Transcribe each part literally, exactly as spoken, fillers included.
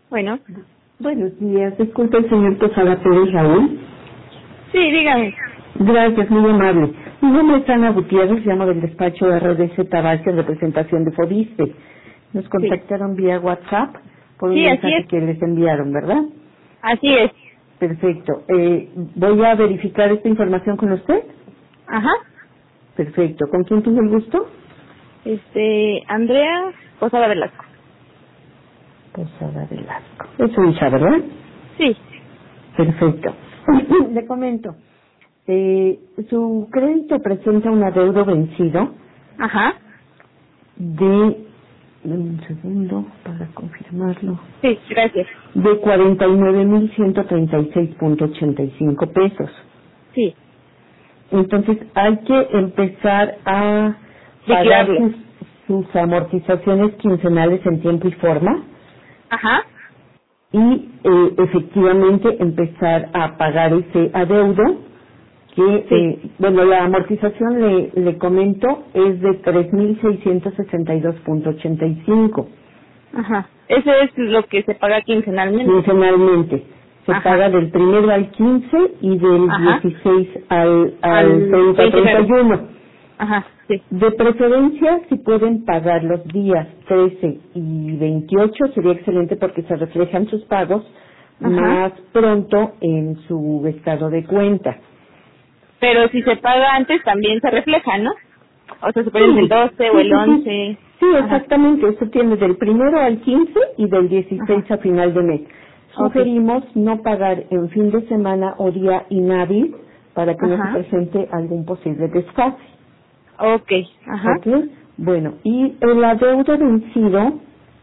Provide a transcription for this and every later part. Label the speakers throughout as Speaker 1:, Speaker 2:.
Speaker 1: Bueno.
Speaker 2: Buenos días, disculpe el señor Posada Pérez Raúl.
Speaker 1: Sí, dígame.
Speaker 2: Gracias, muy amable. Mi nombre es Ana Gutiérrez, llamo del despacho R D C Tabasco en representación de Fobiste. Nos contactaron sí. vía WhatsApp por un
Speaker 1: sí,
Speaker 2: mensaje que les enviaron, ¿verdad?
Speaker 1: Así es.
Speaker 2: Perfecto. Eh, voy a verificar esta información con usted.
Speaker 1: Ajá.
Speaker 2: Perfecto. ¿Con quién tuvo el gusto?
Speaker 1: Este, Andrea Posada Velasco.
Speaker 2: Posada Velasco. Es su hija, ¿verdad?
Speaker 1: Sí.
Speaker 2: Perfecto. Le comento. Eh, su crédito presenta un adeudo vencido.
Speaker 1: Ajá.
Speaker 2: De, un segundo para confirmarlo.
Speaker 1: Sí, gracias.
Speaker 2: De cuarenta y nueve mil ciento treinta y seis punto ochenta y cinco pesos.
Speaker 1: Sí.
Speaker 2: Entonces hay que empezar a pagar sus, sus amortizaciones quincenales en tiempo y forma.
Speaker 1: Ajá.
Speaker 2: Y eh, efectivamente empezar a pagar ese adeudo que,
Speaker 1: sí.
Speaker 2: eh, bueno, la amortización, le, le comento, es de tres mil seiscientos sesenta y dos punto ochenta y cinco.
Speaker 1: Ajá. Eso es lo que se paga quincenalmente.
Speaker 2: Quincenalmente. Se Ajá. paga del primero al quince y del Ajá. dieciséis al, al, al treinta, treinta y uno.
Speaker 1: Ajá, sí.
Speaker 2: De preferencia, si pueden pagar los días trece y veintiocho, sería excelente porque se reflejan sus pagos Ajá. más pronto en su estado de cuenta.
Speaker 1: Pero si se paga antes también se refleja, ¿no? O sea, se puede sí. el doce sí, o el sí, once.
Speaker 2: Sí, sí exactamente. Usted tiene del primero al quince y del dieciséis Ajá. a final de mes. Sugerimos okay. no pagar en fin de semana o día inhábil para que Ajá. no se presente algún posible desfase.
Speaker 1: Ok, ajá.
Speaker 2: Okay. Bueno, y el adeudo vencido,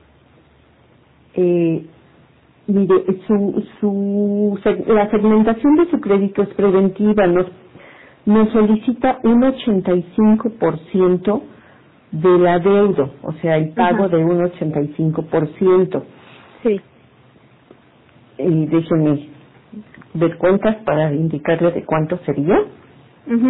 Speaker 2: eh, mire, su, su, la segmentación de su crédito es preventiva, nos, nos solicita un ochenta y cinco por ciento del adeudo, o sea, el pago ajá. de un ochenta y cinco por ciento.
Speaker 1: Sí.
Speaker 2: Y déjenme ver cuentas para indicarle de cuánto sería.
Speaker 1: Mhm.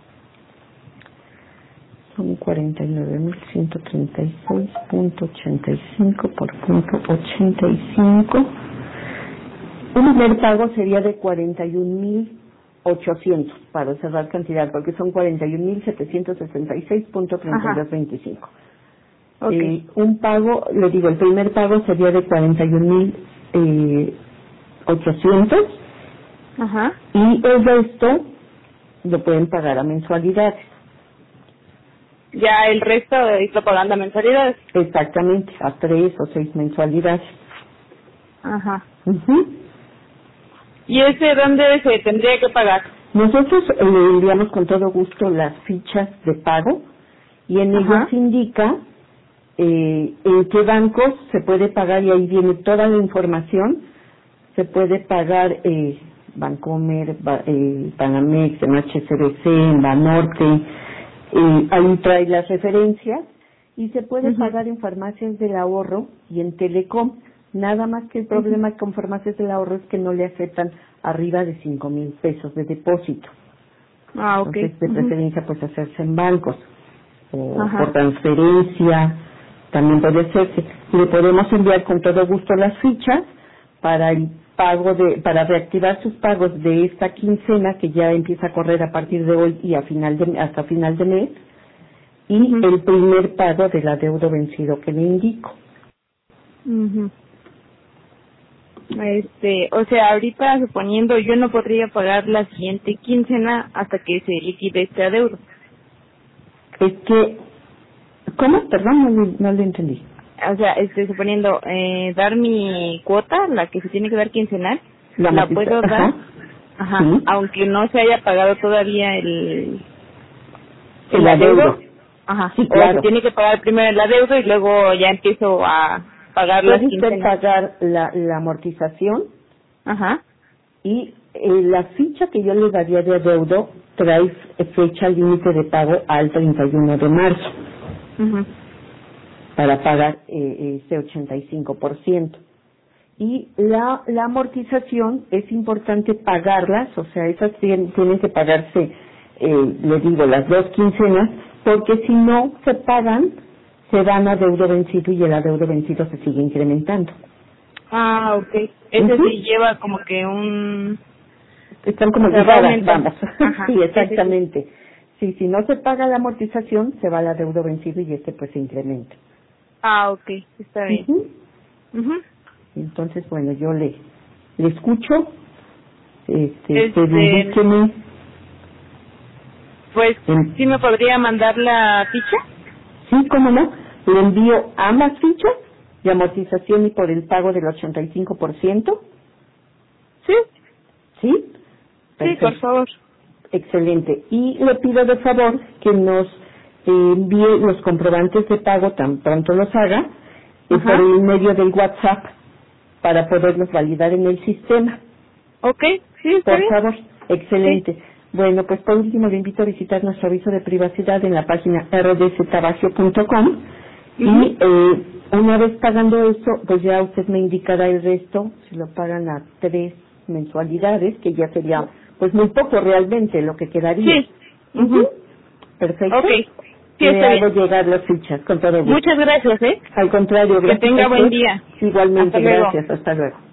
Speaker 2: Son cuarenta y nueve mil ciento treinta y seis punto ochenta y cinco por punto ochenta y cinco. Un primer pago sería de cuarenta y un mil ochocientos para cerrar cantidad, porque son cuarenta y un mil setecientos sesenta y seis punto treinta y dos veinticinco. Okay. Eh, un pago, le digo, el primer pago sería de cuarenta y un mil ochocientos.
Speaker 1: Ajá.
Speaker 2: Y el resto lo pueden pagar a mensualidades.
Speaker 1: Ya el resto está pagando a mensualidades.
Speaker 2: Exactamente, a tres o seis mensualidades.
Speaker 1: Ajá.
Speaker 2: Uh-huh.
Speaker 1: ¿Y ese dónde se tendría que pagar?
Speaker 2: Nosotros eh, le enviamos con todo gusto las fichas de pago y en Ajá. ellas indica eh, en qué bancos se puede pagar y ahí viene toda la información. Se puede pagar eh, Bancomer, ba, eh, Banamex, en H S B C, en Banorte. Eh, ahí trae las referencias y se puede uh-huh. pagar en farmacias del ahorro y en Telecom. Nada más que el problema uh-huh. con farmacias del ahorro es que no le aceptan arriba de cinco mil pesos de depósito.
Speaker 1: Ah, ok.
Speaker 2: Entonces, de
Speaker 1: uh-huh.
Speaker 2: preferencia, pues hacerse en bancos o
Speaker 1: Ajá.
Speaker 2: por transferencia, también puede hacerse. Y le podemos enviar con todo gusto las fichas para el pago de, para reactivar sus pagos de esta quincena que ya empieza a correr a partir de hoy y a final de, hasta final de mes, y uh-huh. el primer pago del adeudo vencido que le indico.
Speaker 1: Uh-huh. Este, o sea, ahorita suponiendo yo no podría pagar la siguiente quincena hasta que se liquide este adeudo.
Speaker 2: Es que, ¿cómo? Perdón, no, no, no lo entendí.
Speaker 1: O sea, este, suponiendo, eh, dar mi cuota, la que se tiene que dar quincenal, la, la puedo dar, ajá, ajá ¿sí? aunque no se haya pagado todavía el,
Speaker 2: el, el adeudo. adeudo.
Speaker 1: Ajá,
Speaker 2: sí,
Speaker 1: o
Speaker 2: claro.
Speaker 1: se tiene que pagar primero el adeudo y luego ya empiezo a pagar las quincenas.
Speaker 2: Puede pagar la, la amortización,
Speaker 1: ajá,
Speaker 2: y eh, la ficha que yo le daría de adeudo trae fecha límite de pago al treinta y uno de marzo.
Speaker 1: Ajá.
Speaker 2: Para pagar eh, ese ochenta y cinco por ciento. Y la, la amortización es importante pagarlas, o sea, esas tienen, tienen que pagarse, eh, le digo, las dos quincenas, porque si no se pagan, se dan adeudo vencido y el adeudo vencido se sigue incrementando.
Speaker 1: Ah, ok. Ese uh-huh. sí lleva como que un...
Speaker 2: Están como ligadas, vamos. Ajá, sí, exactamente. Sí, si no se paga la amortización, se va al adeudo vencido y este pues se incrementa.
Speaker 1: Ah, ok, está bien. Uh-huh. Uh-huh.
Speaker 2: Entonces, bueno, yo le, le escucho. Este,
Speaker 1: este
Speaker 2: indíqueme.
Speaker 1: Pues, en... ¿sí me podría mandar la ficha?
Speaker 2: Sí, cómo no. Le envío ambas fichas de amortización y por el pago del ochenta y cinco por ciento.
Speaker 1: ¿Sí?
Speaker 2: ¿Sí?
Speaker 1: Perfecto. Sí, por favor.
Speaker 2: Excelente. Y le pido de favor que nos eh, envíe los comprobantes de pago tan pronto los haga eh, por el medio del WhatsApp para poderlos validar en el sistema.
Speaker 1: Ok, sí, está
Speaker 2: Por
Speaker 1: bien.
Speaker 2: favor. Excelente. Sí. Bueno, pues por último le invito a visitar nuestro aviso de privacidad en la página r d c tabagio punto com uh-huh. y eh, una vez pagando esto, pues ya usted me indicará el resto, si lo pagan a tres mensualidades, que ya sería pues muy poco realmente lo que quedaría.
Speaker 1: Sí. Uh-huh.
Speaker 2: Perfecto.
Speaker 1: Ok. Sí,
Speaker 2: le hago bien. Llegar las fichas con todo gusto.
Speaker 1: Muchas gracias, ¿eh?
Speaker 2: Al contrario, gracias.
Speaker 1: Que tenga buen día.
Speaker 2: Igualmente, hasta gracias. Luego. Hasta luego.